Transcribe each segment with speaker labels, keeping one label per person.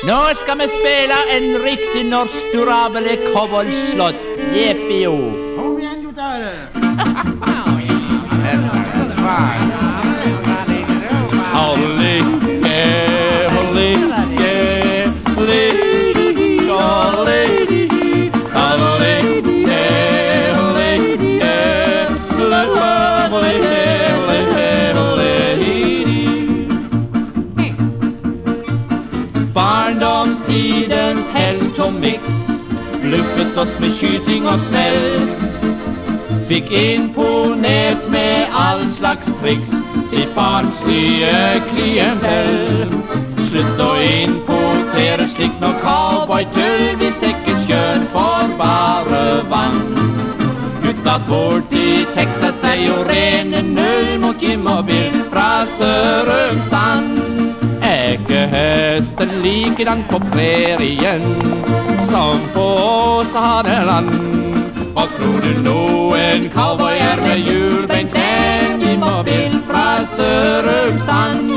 Speaker 1: Nå skal vi spille en riktig norsk durabel koboldslått. Jeppio.
Speaker 2: Kom igjen, gutter.
Speaker 1: Holly, yeah, Holly, yeah, Holly, Holly, Holly, yeah, Holly, yeah, Holly, Barndomstidens helt og mix bluffet oss med skyting og smell. Fikk imponert med all slags triks sitt barnslige klientell. Slutt å importere slikt noe cowboytull, hvis ikke skjøn for bare vann. Gutta borti Texas er jo rene null mot Jim og Bill fra Sørumsand. Hesten likedan på prærien som på Åsaneland. Og tror du noen cowboy er med hjulbeint enn Jim og Bill fra Sørumsand?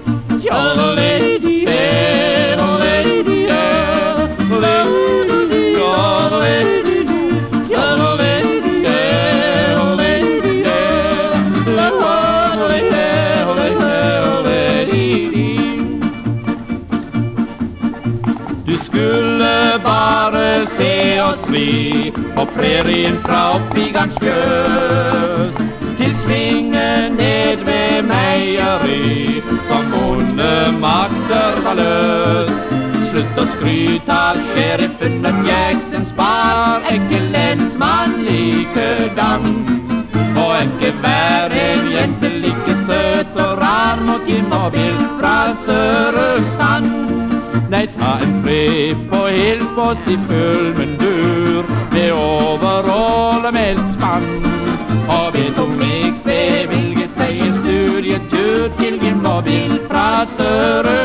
Speaker 1: Du skulle bare se oss fly på prærien fra Oppvigangsfjøs til svingen ned ved meieri som bonde makter ta løs. Slutt å skryte av sheriffen og Jackson, spar ikke lensmann likedan. Og ikke vær en jente like søt og rar mot Jim og Bill fra Sørumsand. Nei, ta en tripp på hilsbåt i Pulmendur med overholdet med spann. Og vet om ikke bevilget seg en studietur til Jim og Bill fra Sørumsand.